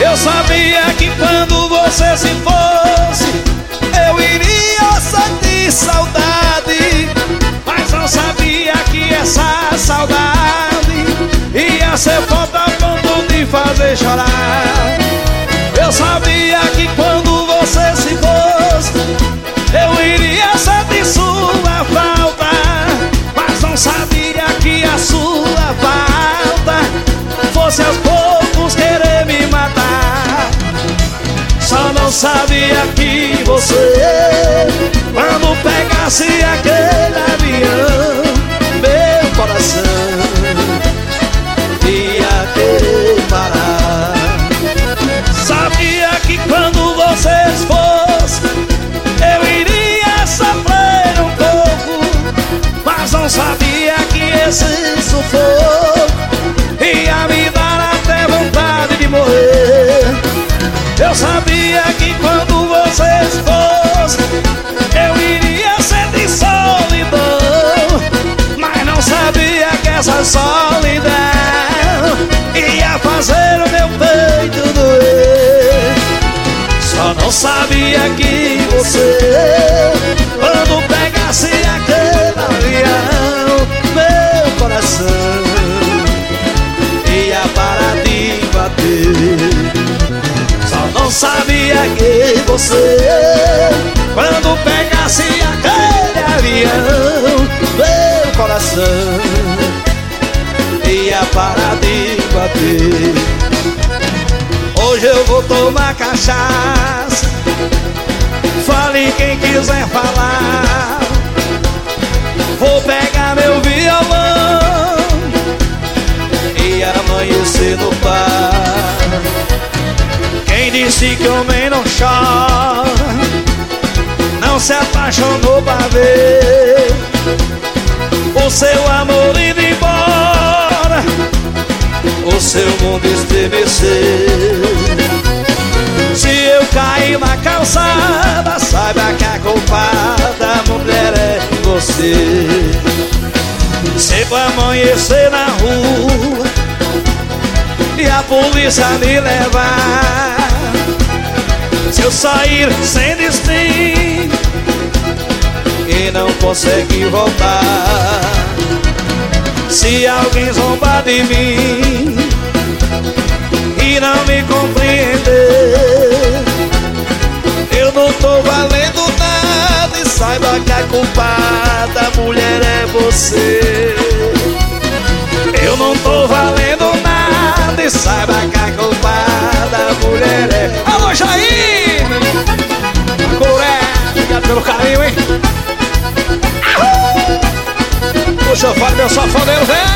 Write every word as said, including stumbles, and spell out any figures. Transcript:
Eu sabia que quando você se fosse eu iria sentir saudade, mas não sabia que essa saudade ia ser forte a ponto de fazer chorar. Eu sabia que quando você se fosse eu iria sentir sua falta, mas não sabia que a sua falta fosse aos poucos querer me matar. Só não sabia que você, quando pegasse aquele avião, meu coração ia querer parar. Sabia que quando você fosse eu iria sofrer um pouco, mas não sabia que esse sufoco ia me dar até vontade de morrer. Eu sabia que quando vocês fossem eu iria sentir solidão, mas não sabia que essa solidão ia fazer o meu peito doer. Só não sabia que você, quando pegasse aquele avião, meu coração ia parar de bater. Só não sabia que você, quando pegasse aquele avião, meu coração ia parar de bater. Hoje eu vou tomar cachaça, fale quem quiser falar. Vou pegar meu violão e amanhecer no bar. Quem disse que homem não chora, não se apaixonou pra ver o seu amor indo embora, o seu mundo estremecer. Se eu cair na calçada, saiba que a culpada mulher é você. Se eu amanhecer na rua e a polícia me levar, se eu sair sem destino e não conseguir voltar, se alguém zombar de mim e não me compreender, eu não tô valendo nada e saiba que a culpada mulher é você. Eu não tô valendo nada e saiba que a culpada mulher é... Alô, Jair! Coré, obrigado pelo carinho, hein? Puxa, fala meu safoneiro, vem!